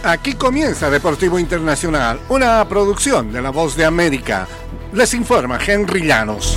Aquí comienza Deportivo Internacional, una producción de La Voz de América. Les informa Henry Llanos.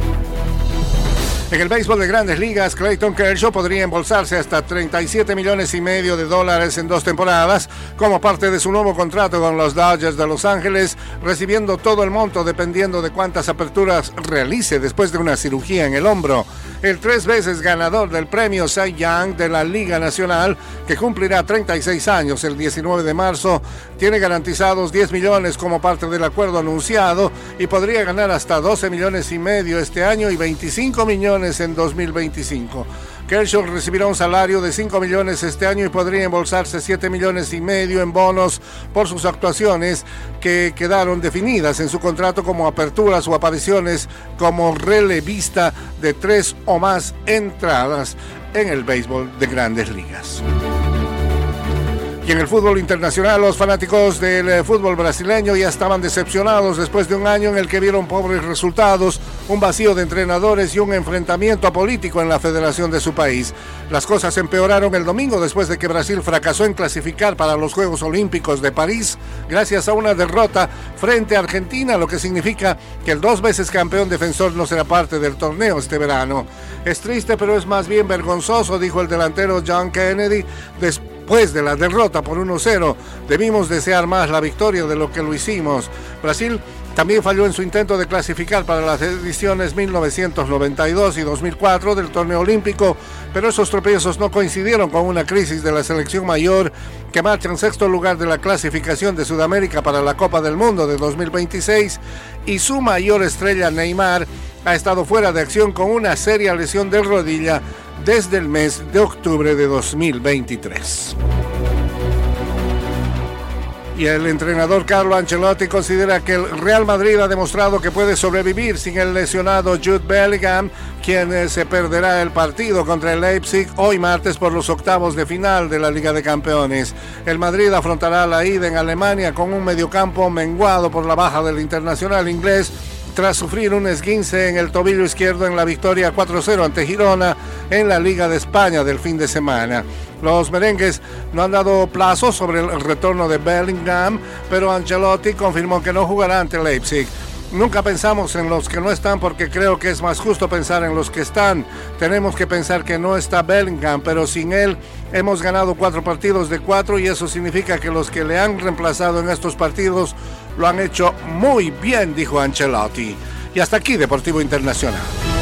En el béisbol de Grandes Ligas, Clayton Kershaw podría embolsarse hasta $37,5 millones en 2 temporadas como parte de su nuevo contrato con los Dodgers de Los Ángeles, recibiendo todo el monto dependiendo de cuántas aperturas realice después de una cirugía en el hombro. El 3 veces ganador del premio Cy Young de la Liga Nacional, que cumplirá 36 años el 19 de marzo, tiene garantizados $10 millones como parte del acuerdo anunciado y podría ganar hasta $12,5 millones este año y $25 millones en 2025. Kershaw recibirá un salario de $5 millones este año y podría embolsarse $7,5 millones en bonos por sus actuaciones que quedaron definidas en su contrato como aperturas o apariciones como relevista de 3 o más entradas en el béisbol de Grandes Ligas. Y en el fútbol internacional, los fanáticos del fútbol brasileño ya estaban decepcionados después de un año en el que vieron pobres resultados, un vacío de entrenadores y un enfrentamiento político en la federación de su país. Las cosas empeoraron el domingo después de que Brasil fracasó en clasificar para los Juegos Olímpicos de París gracias a una derrota frente a Argentina, lo que significa que el 2 veces campeón defensor no será parte del torneo este verano. Es triste, pero es más bien vergonzoso, dijo el delantero John Kennedy después de la derrota por 1-0, debimos desear más la victoria de lo que lo hicimos. Brasil también falló en su intento de clasificar para las ediciones 1992 y 2004 del torneo olímpico, pero esos tropiezos no coincidieron con una crisis de la selección mayor que marcha en 6º lugar de la clasificación de Sudamérica para la Copa del Mundo de 2026 y su mayor estrella Neymar ha estado fuera de acción con una seria lesión de rodilla desde el mes de octubre de 2023. Y el entrenador Carlo Ancelotti considera que el Real Madrid ha demostrado que puede sobrevivir sin el lesionado Jude Bellingham, quien se perderá el partido contra el Leipzig hoy martes por los octavos de final de la Liga de Campeones. El Madrid afrontará la ida en Alemania con un mediocampo menguado por la baja del internacional inglés, tras sufrir un esguince en el tobillo izquierdo en la victoria 4-0 ante Girona en la Liga de España del fin de semana. Los merengues no han dado plazo sobre el retorno de Bellingham, pero Ancelotti confirmó que no jugará ante Leipzig. Nunca pensamos en los que no están porque creo que es más justo pensar en los que están. Tenemos que pensar que no está Bellingham, pero sin él hemos ganado 4 partidos de 4 y eso significa que los que le han reemplazado en estos partidos lo han hecho muy bien, dijo Ancelotti. Y hasta aquí Deportivo Internacional.